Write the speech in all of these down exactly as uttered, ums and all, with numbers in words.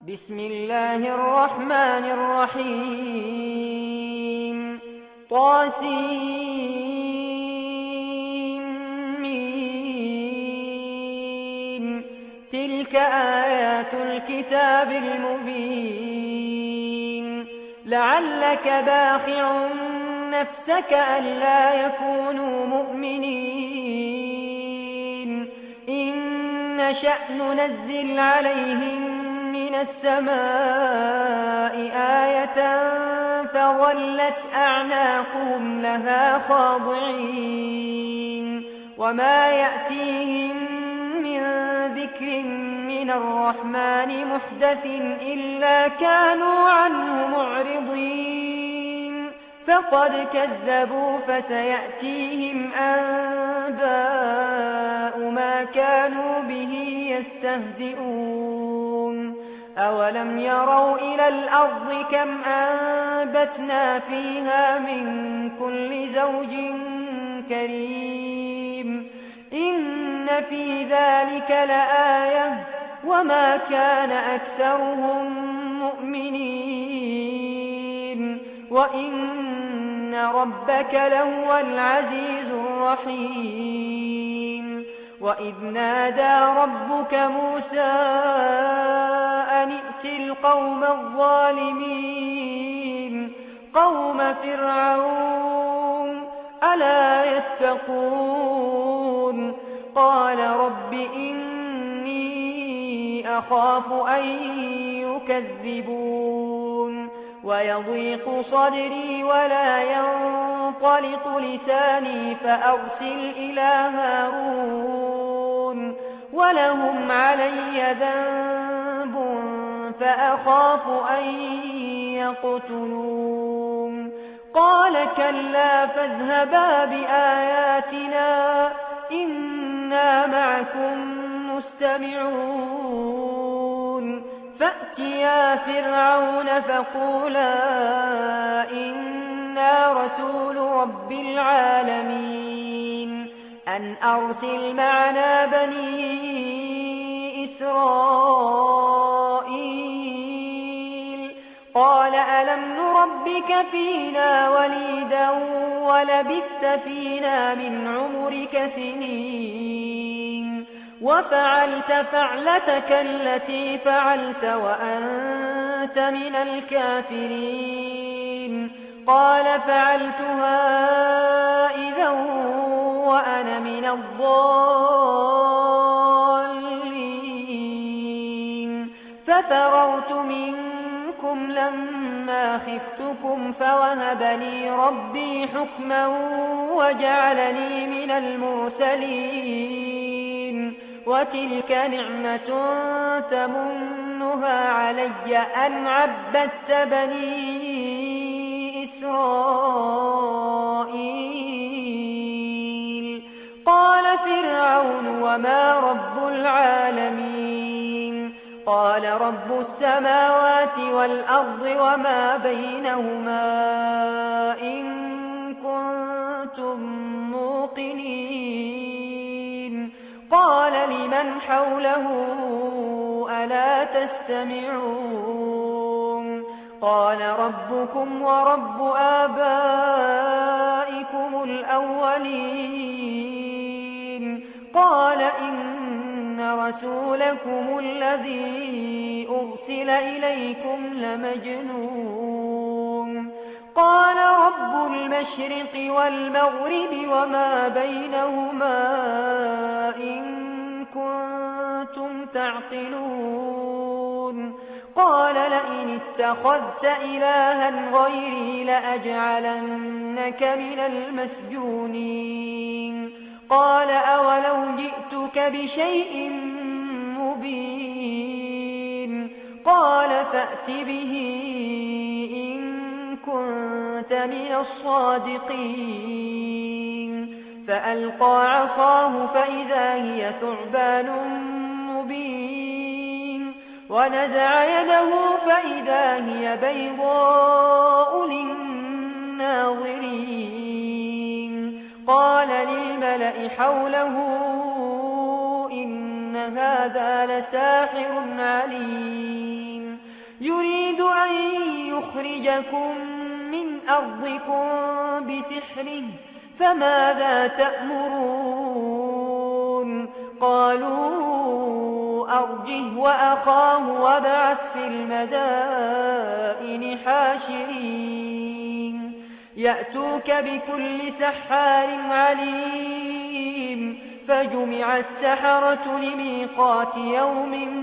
بسم الله الرحمن الرحيم طاسيم تلك آيات الكتاب المبين لعلك باخع نفسك ألا يكونوا مؤمنين إن نشأ ننزل عليهم من السماء آية فظلت أعناقهم لها خاضعين وما يأتيهم من ذكر من الرحمن محدث إلا كانوا عنه معرضين فقد كذبوا فسيأتيهم أنباء ما كانوا به يستهزئون أولم يروا إلى الأرض كم أنبتنا فيها من كل زوج كريم إن في ذلك لآية وما كان أكثرهم مؤمنين وإن ربك لهو العزيز الرحيم وإذ نادى ربك موسى أن ائت القوم الظالمين قوم فرعون ألا يتقون قال رب إني أخاف أن يكذبون ويضيق صدري ولا ينطلق لساني فأرسل إلى هارون ولهم علي ذنب فأخاف أن يقتلون قال كلا فاذهبا بآياتنا إنا معكم مستمعون فأتيا فرعون فقولا إنا رسول رب العالمين أن أرسل معنا بني إسرائيل قال ألم نربك فينا وليدا ولبثت فينا من عمرك سنين وفعلت فعلتك التي فعلت وأنت من الكافرين قال فعلتها إذا وأنا من الضالين ففررت منكم لما خفتكم فوهب لي ربي حكما وجعلني من المرسلين وتلك نعمة تمنها علي أن عبدت بني إسرائيل قال فرعون وما رب العالمين قال رب السماوات والأرض وما بينهما إن كنتم موقنين قال لمن حوله ألا تستمعون قال ربكم ورب آبائكم الأولين قال إن رسولكم الذي أرسل إليكم لمجنون قال رب المشرق والمغرب وما بينهما إن كنتم تعقلون قال لئن اتخذت إلها غيري لأجعلنك من المسجونين قال أولو جئتك بشيء مبين قال فأت به إن كنت من الصادقين فألقى عصاه فإذا هي ثعبان مبين ونزع يده فإذا هي بيضاء للناظرين قال للملأ حوله إن هذا لساحر عليم يريد أن يخرجكم من أرضكم بسحره فماذا تأمرون قالوا أرجه وأخاه وابعث في المدائن حاشرين يأتوك بكل سحار عليم فجمع السحرة لميقات يوم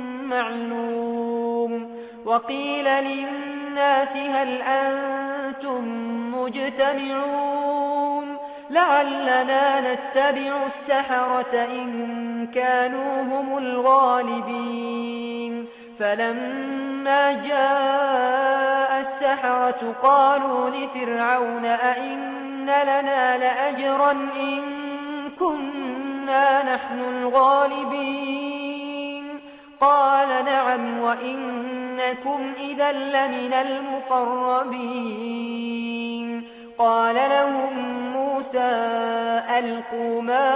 معلوم وقيل للناس هل أنتم مجتمعون لعلنا نتبع السحرة إن كانوا هم الغالبين فلما جاء السحرة قالوا لفرعون أئن لنا لأجرا إن كنا نحن الغالبين قال نعم وإنكم إذا لمن المقربين قال لهم موسى ألقوا ما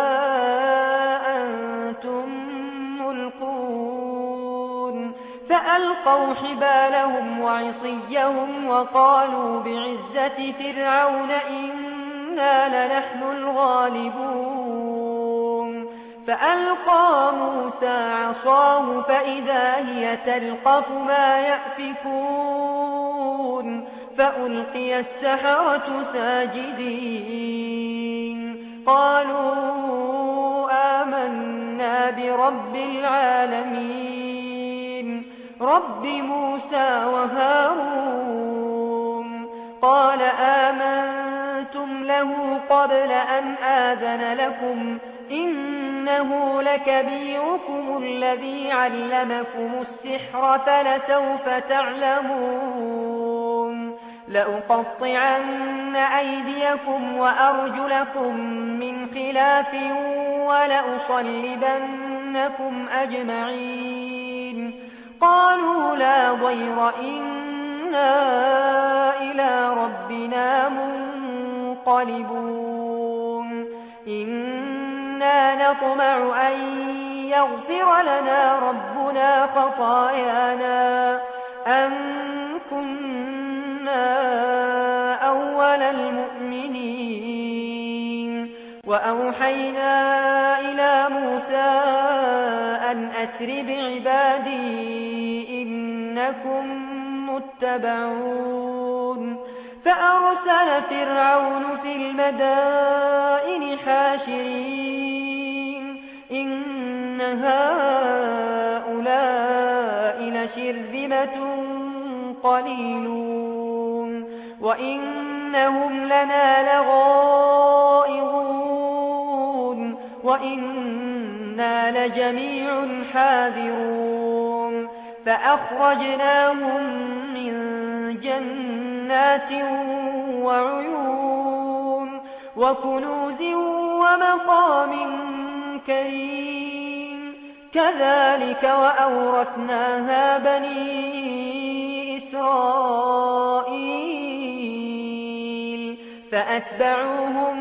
أنتم ملقون فألقوا حبالهم وعصيهم وقالوا بعزة فرعون إنا لنحن الغالبون فألقى موسى عصاه فإذا هي تلقف ما يأفكون فألقي السحرة ساجدين قالوا آمنا برب العالمين رب موسى وهارون قال آمنتم له قبل أن آذن لكم إنه لكبيركم الذي علمكم السحر فلسوف تعلمون لأقطعن أيديكم وأرجلكم من خلاف ولأصلبنكم أجمعين قالوا لا ضير إنا إلى ربنا منقلبون إنا نطمع أن يغفر لنا ربنا خطايانا أن كنا أول المؤمنين وأوحينا إلى موسى أن أسر بعبادي إنكم متبعون فأرسل فرعون في المدائن حاشرين إن هؤلاء لشرذمة قليلون وإنهم لنا لغائظون وإنا لجميع حاذرون فأخرجناهم من جنات وعيون وكنوز ومقام كريم كذلك وأورثناها بني إسرائيل فأتبعوهم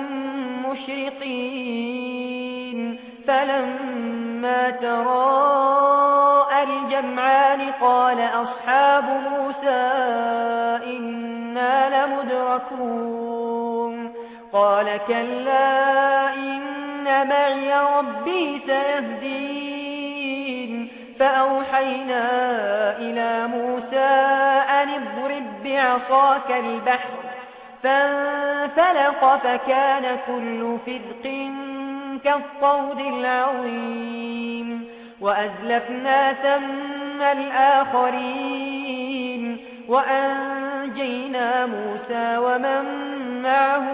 مشرقين فلما تراءى الجمعان قال أصحاب موسى إنا لمدركون قال كلا إن معي ربي سيهدين فأوحينا إلى موسى أن اضرب بعصاك البحر فانفلق فكان كل فرق كالطود العظيم وأزلفنا ثم الآخرين وأنجينا موسى ومن معه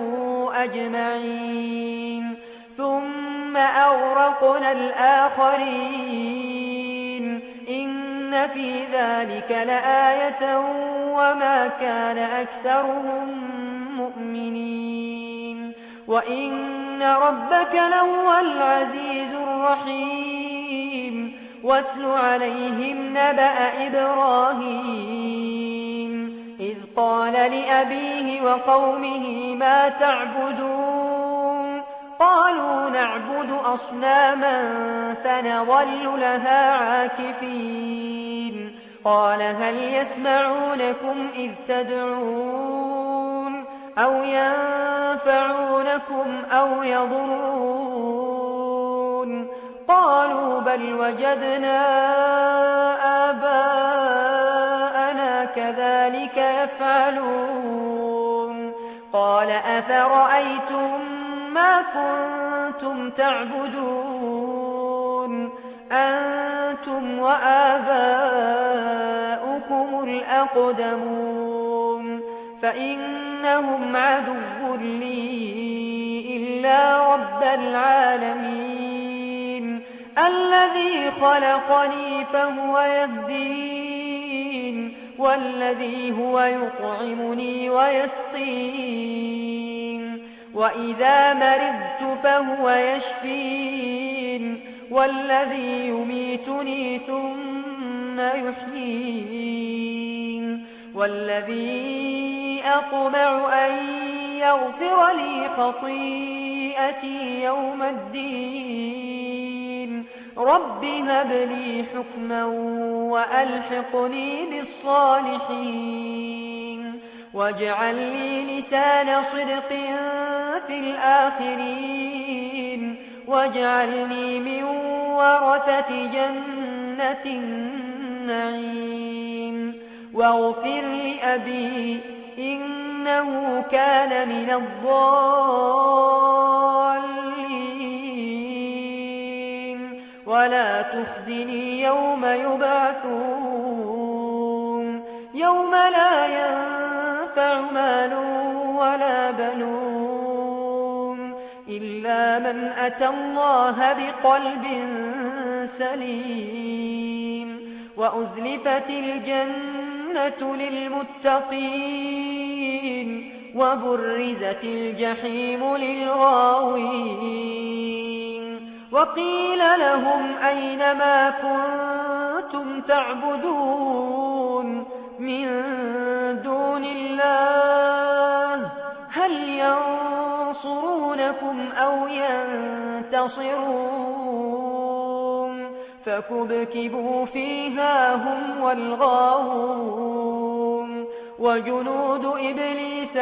أجمعين ثم أغرقنا الآخرين إن في ذلك لآية وما كان أكثرهم مؤمنين وإن ربك لهو العزيز الرحيم واتل عليهم نبأ إبراهيم إذ قال لأبيه وقومه ما تعبدون قالوا نعبد أصناما فنظل لها عاكفين قال هل يسمعونكم إذ تدعون أو ينفعونكم أو يضرون قالوا بل وجدنا آباءنا كذلك يفعلون قال أفرأيتم ما كنتم تعبدون أنتم وآباؤكم الأقدمون فإنهم عدو لي إلا رب العالمين الذي خلقني فهو يهدين والذي هو يطعمني ويسقين وإذا مرضت فهو يشفين والذي يميتني ثم يحيين والذي أطمع أن يغفر لي خطيئتي يوم الدين رب هب لي حكما وألحقني بالصالحين واجعل لي لسان صدق في الآخرين واجعلني من ورثة جنة النعيم واغفر لأبي إنه كان من الضالين ولا تخزني يوم يبعثون يوم لا ينفع مال ولا بنون إلا من أتى الله بقلب سليم وأزلفت الجنة للمتقين وبرزت الجحيم للغاوين وقيل لهم أين ما كنتم تعبدون من دون الله هل ينصرونكم أو ينتصرون فكبكبوا فيها هم والغاوون وجنود إبليس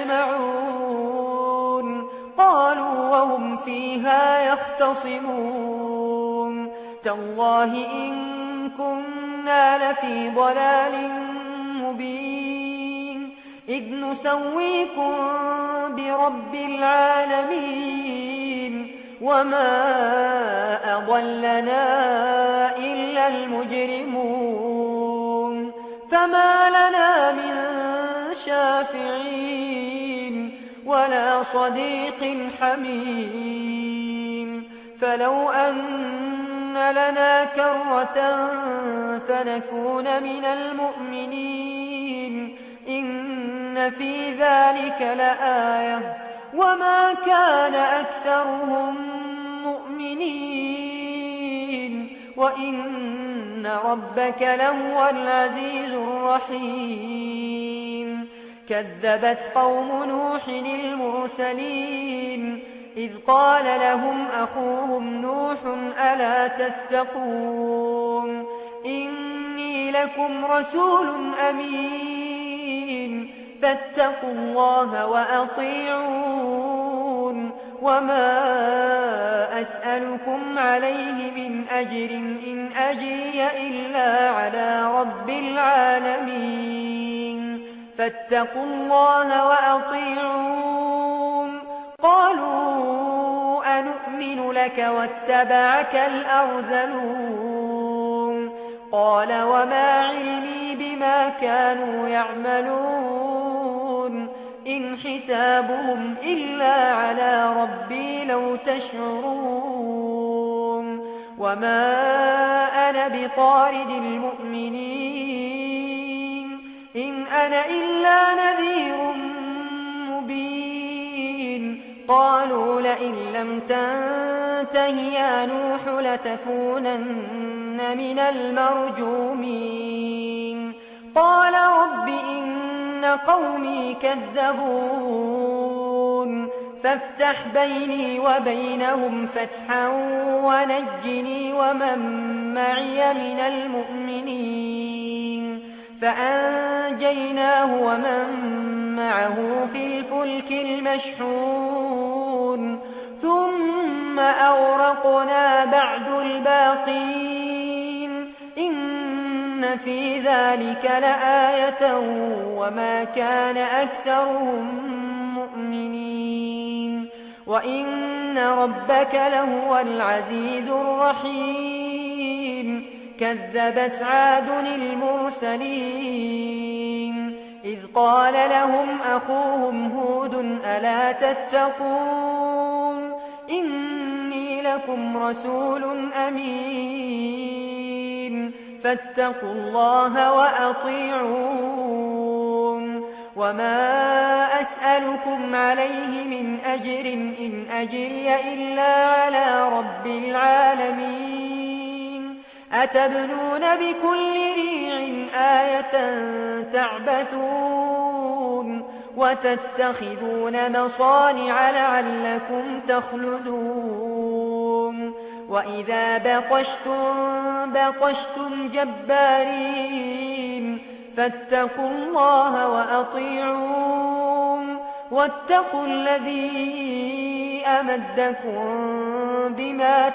أجمعون قالوا وهم فيها يختصمون تالله إن كنا لفي ضلال مبين إذ نسويكم برب العالمين وما أضلنا إلا المجرمون فما لنا من شافعين ولا صديق حميم فلو أن لنا كرة فنكون من المؤمنين إن في ذلك لآية وما كان أكثرهم مؤمنين وإن ربك لهو العزيز الرحيم كذبت قوم نوح المرسلين إذ قال لهم أخوهم نوح ألا تتقون إني لكم رسول أمين فاتقوا الله وأطيعون وما أسألكم عليه من أجر إن أجري إلا على رب العالمين فاتقوا الله وأطيعون قالوا أنؤمن لك واتبعك الأرذلون قال وما علمي بما كانوا يعملون إن حسابهم إلا على ربي لو تشعرون وما أنا بطارد المؤمنين إن أنا إلا نذير مبين قالوا لئن لم تنته يا نوح لتكونن من المرجومين قال رب إن قومي كذبون فافتح بيني وبينهم فتحا ونجني ومن معي من المؤمنين فأنجيناه ومن معه في الفلك المشحون ثم أغرقنا بعد الباقين إن في ذلك لآية وما كان أكثرهم مؤمنين وإن ربك لهو العزيز الرحيم كذبت عاد المرسلين إذ قال لهم أخوهم هود ألا تتقون إني لكم رسول أمين فاتقوا الله وأطيعون وما أسألكم عليه من أجر إن أجري إلا على رب العالمين أتبنون بكل ريع آية تعبثون وتتخذون مصانع لعلكم تخلدون وإذا بطشتم بطشتم جبارين فاتقوا الله وأطيعون واتقوا الذي أمدكم بما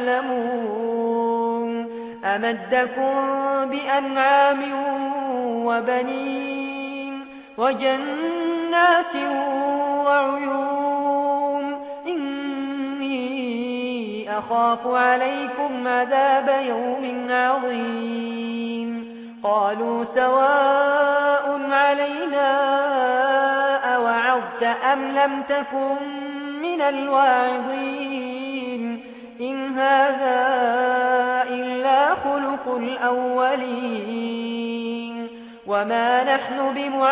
تعلمون أمدكم بأنعام وبنين وجنات وعيون إني أخاف عليكم عذاب يوم عظيم قالوا سواء علينا أوعظت أم لم تكن من الواعظين إن هذا إلا خلق الأولين وما نحن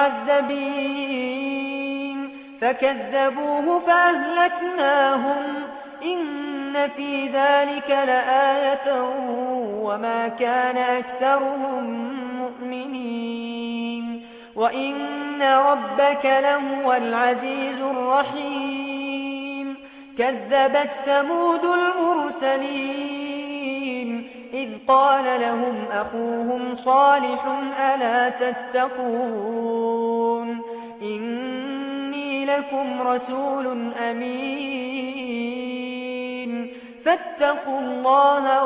بمعذبين فكذبوه فأهلكناهم إن في ذلك لآية وما كان أكثرهم مؤمنين وإن ربك لهو العزيز الرحيم كذبت ثمود المرسلين إذ قال لهم أخوهم صالح ألا تتقون إني لكم رسول أمين فاتقوا الله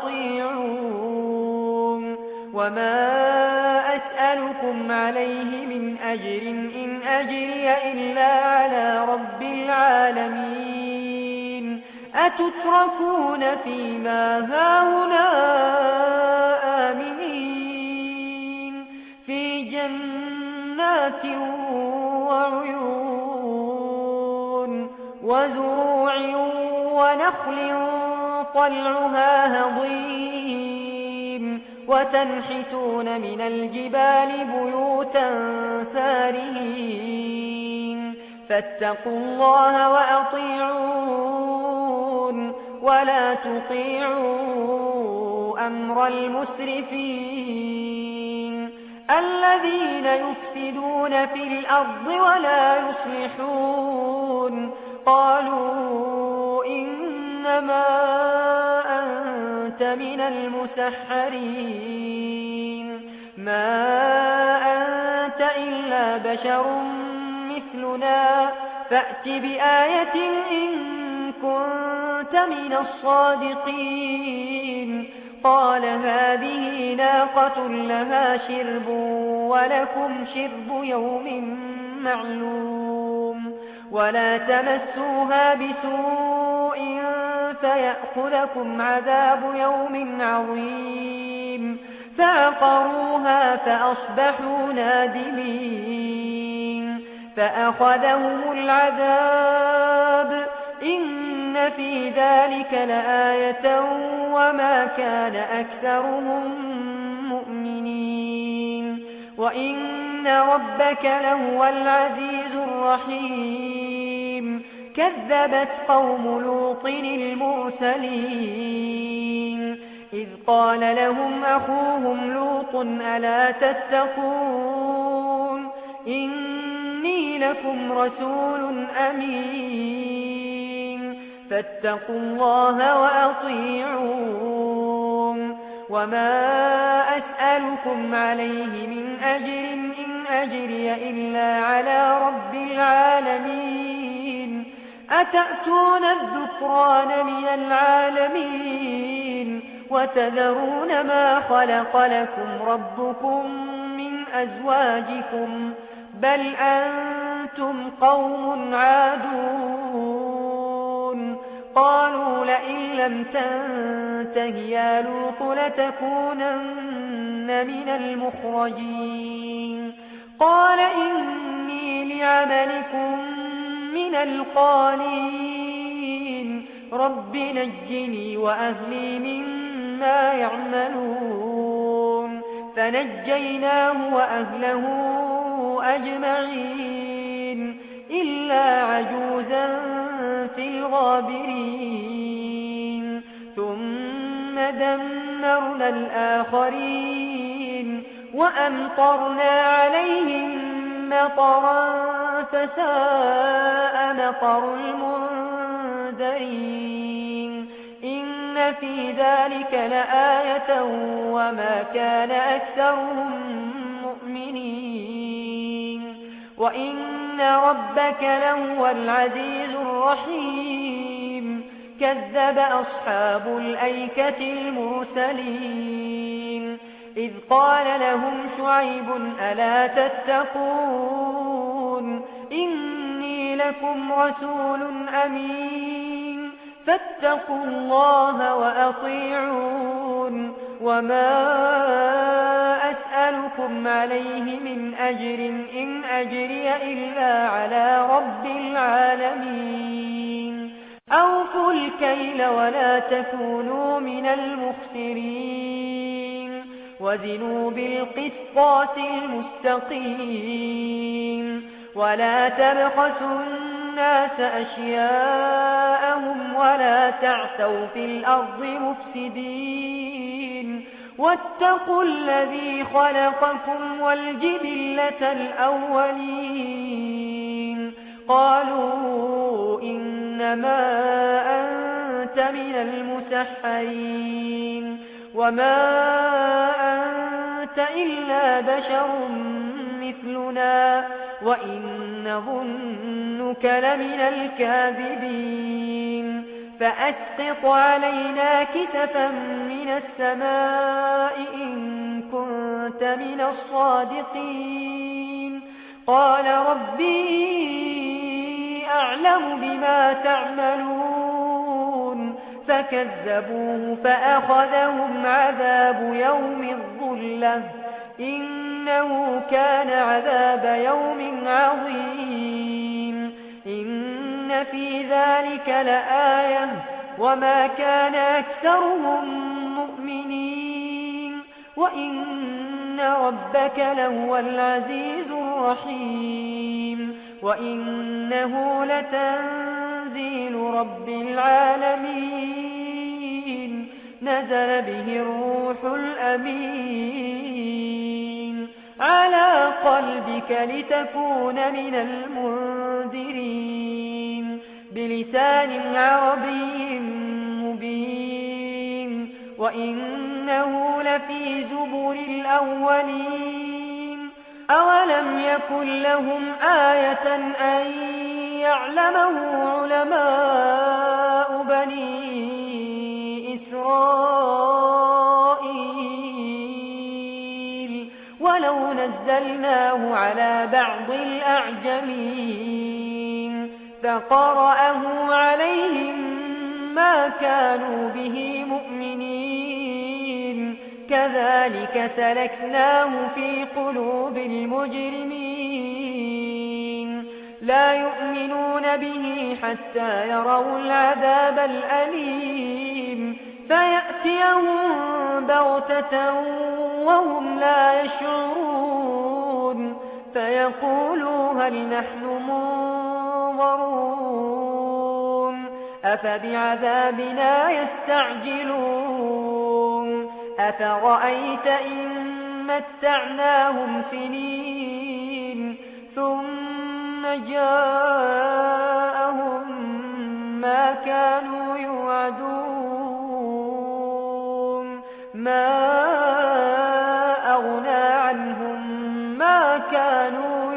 وأطيعون وما أسألكم عليه من أجر إن أجري إلا على رب العالمين أتتركون فيما هاهنا آمنين في جنات وعيون وزروع ونخل طلعها هضيم وتنحتون من الجبال بيوتا فارهين فاتقوا الله وأطيعون ولا تطيعوا أمر المسرفين الذين يفسدون في الأرض ولا يصلحون قالوا إنما أنت من المسحرين ما أنت إلا بشر مثلنا فأت بآية إن كنت من الصادقين قال هذه ناقة لها شرب ولكم شرب يوم معلوم ولا تمسوها بسوء فيأخذكم عذاب يوم عظيم فعقروها فأصبحوا نادمين فأخذهم العذاب إن في ذلك لآية وما كان أكثرهم مؤمنين وإن ربك لهو العزيز الرحيم كذبت قوم لوط المرسلين إذ قال لهم أخوهم لوط ألا تتقون إني لكم رسول أمين فاتقوا الله وأطيعون وما أسألكم عليه من أجر إن أجري إلا على رب العالمين أتأتون الذكران من العالمين وتذرون ما خلق لكم ربكم من أزواجكم بل أنتم قوم عادون قالوا لئن لم تنته يا لوط لتكونن من المخرجين قال إني لعملكم من القالين رب نجني وأهلي مما يعملون فنجيناه وأهله أجمعين إلا عجوزا في الغابرين ثم دمرنا الآخرين وأمطرنا عليهم مطرا فساء مطر المنذرين إن في ذلك لآية وما كان أكثرهم مؤمنين وإن ربك لهو العزيز الرحيم كذب أصحاب الأيكة المرسلين إذ قال لهم شعيب ألا تتقون إني لكم رسول أمين فاتقوا الله وأطيعون وما أسألكم عليه من أجر إن أجري إلا على رب العالمين أوفوا الكيل ولا تكونوا من المخسرين وزنوا بالقسطاس المستقيم ولا تبخسوا الناس أشياءهم ولا تعثوا في الأرض مفسدين واتقوا الذي خلقكم والجبلة الأولين قالوا إنما أنت من المسحرين وما أنت إلا بشر مثلنا وإن نظنك لمن الكاذبين فأسقط علينا كسفا من السماء إن كنت من الصادقين قال ربي أعلم بما تعملون فكذبوه فأخذهم عذاب يوم الظلة إنه كان عذاب يوم عظيم إن في ذلك لآية وما كان أكثرهم مؤمنين وإن ربك لهو العزيز الرحيم وإنه لتنزيل رب العالمين نزل به الروح الأمين على قلبك لتكون من المنذرين بلسان عربي مبين وإنه لفي زبر الأولين أولم يكن لهم آية أن يعلمه علماء بني إسرائيل ولو نزلناه على بعض الأعجمين فقرأه عليهم ما كانوا به مؤمنين كذلك سلكناه في قلوب المجرمين لا يؤمنون به حتى يروا العذاب الأليم فيأتيهم بغتة وهم لا يشعرون فيقولوا هل نحن منظرون أفبعذابنا يستعجلون أفرأيت إن متعناهم سنين ثم جاءهم ما كانوا يوعدون ما أغنى عنهم ما كانوا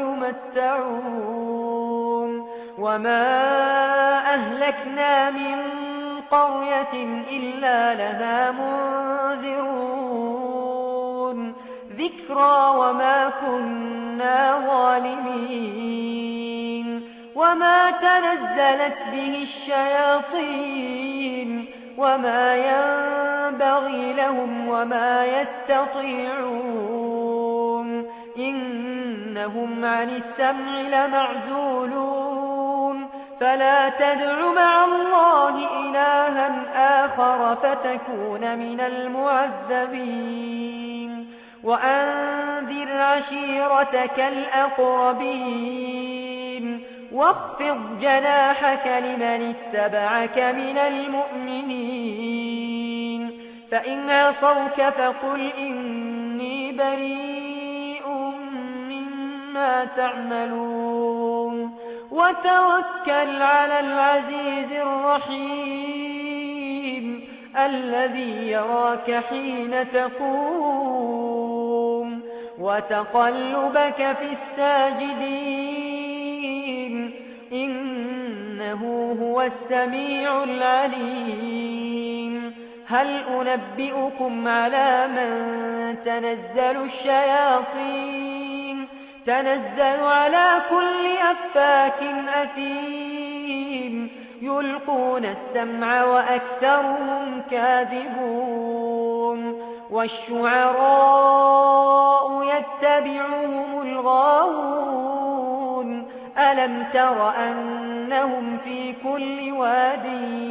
يمتعون وما أهلكنا من قرية إلا لها منذرون ذكرى وما كنا ظالمين وما تنزلت به الشياطين وما ينبغي لهم وما يستطيعون إنهم عن السمع لمعزولون فلا تدع مع الله إلها آخر فتكون من المعذبين وأنذر عشيرتك الأقربين واخفض جناحك لمن اتبعك من المؤمنين فإن عصوك فقل إني بريء مما تعملون وتوكل على العزيز الرحيم الذي يراك حين تقوم وتقلبك في الساجدين إنه هو السميع العليم هل أنبئكم على من تنزل الشياطين تنزل على كل أفاك أثيم يلقون السمع وأكثرهم كاذبون والشعراء يتبعهم الغاوون ألم تر أنهم في كل واد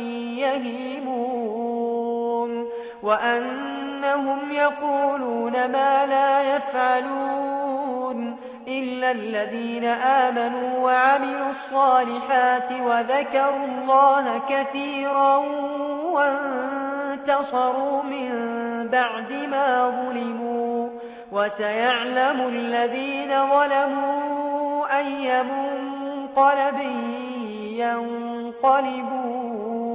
يهيمون وأنهم يقولون ما لا يفعلون إلا الذين آمنوا وعملوا الصالحات وذكروا الله كثيرا وانتصروا من بعد ما ظلموا وسيعلم الذين ظلموا أي منقلب ينقلبون